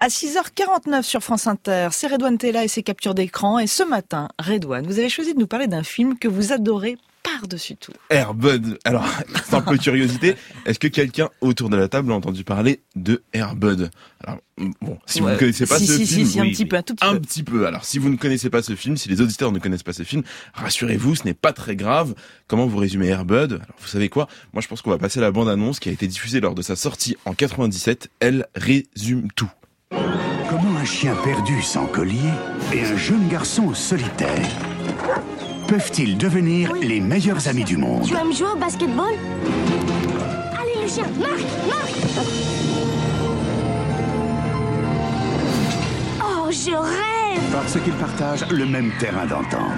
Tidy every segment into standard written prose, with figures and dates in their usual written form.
À 6h49 sur France Inter, c'est Redouane Tella et ses captures d'écran. Et ce matin, Redouane, vous avez choisi de nous parler d'un film que vous adorez par-dessus tout. Air Bud. Alors, simple curiosité, est-ce que quelqu'un autour de la table a entendu parler de Air Bud? Alors, bon, si vous ne connaissez pas ce film, un petit peu, un tout petit peu. Un petit peu. Alors, si vous ne connaissez pas ce film, si les auditeurs ne connaissent pas ce film, rassurez-vous, ce n'est pas très grave. Comment vous résumez Air Bud? Alors, vous savez quoi? Moi, je pense qu'on va passer à la bande-annonce qui a été diffusée lors de sa sortie en 97. Elle résume tout. Comment un chien perdu sans collier et un jeune garçon solitaire peuvent-ils devenir les meilleurs amis du monde? Tu aimes jouer au basketball? Allez le chien, marque. Oh, je rêve! Parce qu'ils partagent le même terrain d'entente.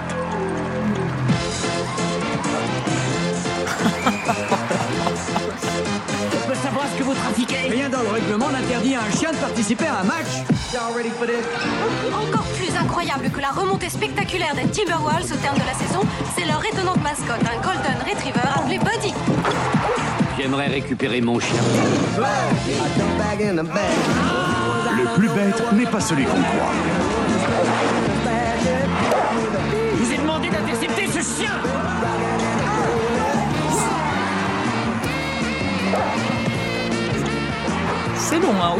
Je peux savoir ce que vous trafiquez? Rien dans le règlement n'interdit à un chien de participer à un match. Encore plus incroyable que la remontée spectaculaire des Timberwolves au terme de la saison, c'est leur étonnante mascotte, un Golden Retriever appelé Buddy. J'aimerais récupérer mon chien. Le plus bête n'est pas celui qu'on croit. Je vous ai demandé d'intercepter ce chien. C'est long, hein,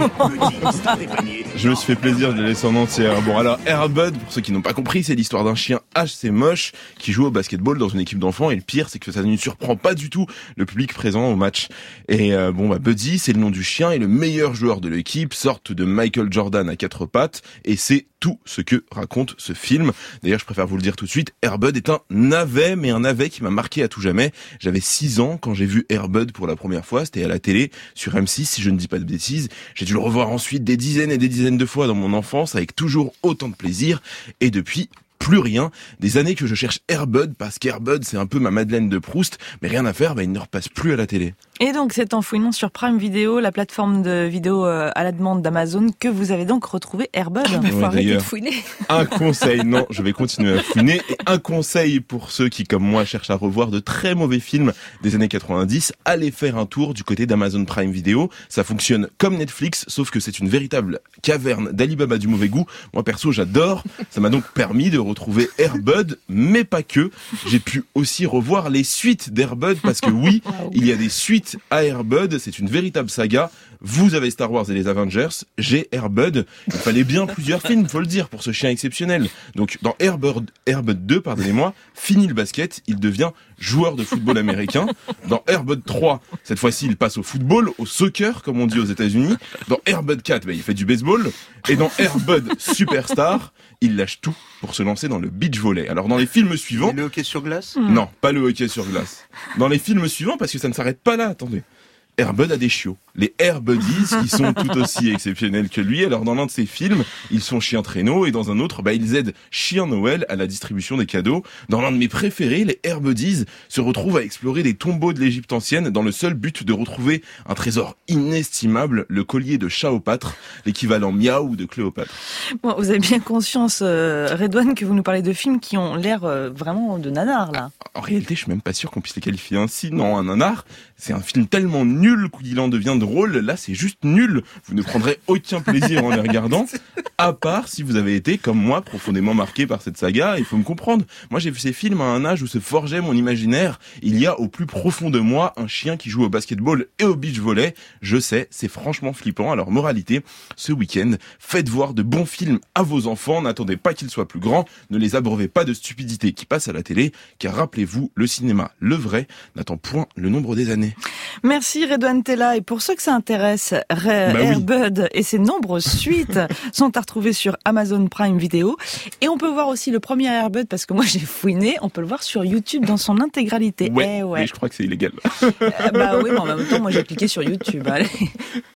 Je me suis fait plaisir de les laisser en entier. Bon, alors, Air Bud, pour ceux qui n'ont pas compris, c'est l'histoire d'un chien assez moche qui joue au basketball dans une équipe d'enfants. Et le pire, c'est que ça ne surprend pas du tout le public présent au match. Et Buddy, c'est le nom du chien et le meilleur joueur de l'équipe, sorte de Michael Jordan à quatre pattes. Et c'est tout ce que raconte ce film. D'ailleurs, je préfère vous le dire tout de suite, Air Bud est un navet, mais un navet qui m'a marqué à tout jamais. J'avais 6 ans quand j'ai vu Air Bud pour la première fois. C'était à la télé, sur M6, si je ne dis pas de bêtises. J'ai dû le revoir ensuite des dizaines et des dizaines de fois dans mon enfance avec toujours autant de plaisir. Et depuis, plus rien. Des années que je cherche Air Bud parce qu'Air Bud, c'est un peu ma Madeleine de Proust. Mais rien à faire, il ne repasse plus à la télé. Et donc, c'est en fouinant sur Prime Video, la plateforme de vidéo à la demande d'Amazon, que vous avez donc retrouvé Air Bud. Faut arrêter de fouiner. Un conseil, non, je vais continuer à fouiner. Et un conseil pour ceux qui, comme moi, cherchent à revoir de très mauvais films des années 90, allez faire un tour du côté d'Amazon Prime Video. Ça fonctionne comme Netflix, sauf que c'est une véritable caverne d'Alibaba du mauvais goût. Moi, perso, j'adore. Ça m'a donc permis de retrouver Air Bud, mais pas que. J'ai pu aussi revoir les suites d'Air Bud, parce que oui, il y a des suites à Air Bud, c'est une véritable saga. Vous avez Star Wars et les Avengers, j'ai Air Bud. Il fallait bien plusieurs films, faut le dire, pour ce chien exceptionnel. Donc, dans Air Bud 2, pardonnez-moi, fini le basket, il devient joueur de football américain. Dans Air Bud 3, cette fois-ci, il passe au football, au soccer, comme on dit aux États-Unis. Dans Air Bud 4, il fait du baseball. Et dans Air Bud Superstar, il lâche tout pour se lancer dans le beach volley. Alors, dans les films suivants... Et le hockey sur glace? Non, pas le hockey sur glace. Dans les films suivants, parce que ça ne s'arrête pas là, attendez. Air Bud a des chiots. Les Air Buddies, qui sont tout aussi exceptionnels que lui. Alors, dans l'un de ses films, ils sont chiens traîneaux, et dans un autre, ils aident Chien Noël à la distribution des cadeaux. Dans l'un de mes préférés, les Air Buddies se retrouvent à explorer les tombeaux de l'Égypte ancienne dans le seul but de retrouver un trésor inestimable, le collier de Chaopatre, l'équivalent Miaou de Cléopâtre. Bon, vous avez bien conscience, Redouane, que vous nous parlez de films qui ont l'air vraiment de nanar, là. En réalité, je suis même pas sûr qu'on puisse les qualifier ainsi. Non, un nanar, c'est un film tellement nul qu'il en devient drôle. Là, c'est juste nul. Vous ne prendrez aucun plaisir en les regardant, à part si vous avez été, comme moi, profondément marqué par cette saga. Il faut me comprendre. Moi, j'ai vu ces films à un âge où se forgeait mon imaginaire. Il y a au plus profond de moi un chien qui joue au basketball et au beach volley. Je sais, c'est franchement flippant. Alors, moralité, ce week-end, faites voir de bons films à vos enfants. N'attendez pas qu'ils soient plus grands. Ne les abreuvez pas de stupidité qui passe à la télé, car rappelez-vous, le cinéma, le vrai, n'attend point le nombre des années. Merci Redouane Tella. Et pour ceux que ça intéresse, Air Bud et ses nombreuses suites sont à retrouver sur Amazon Prime Video. Et on peut voir aussi le premier Air Bud, parce que moi j'ai fouiné, on peut le voir sur YouTube dans son intégralité. Ouais, mais je crois que c'est illégal. Oui, mais en même temps, moi j'ai cliqué sur YouTube. Allez.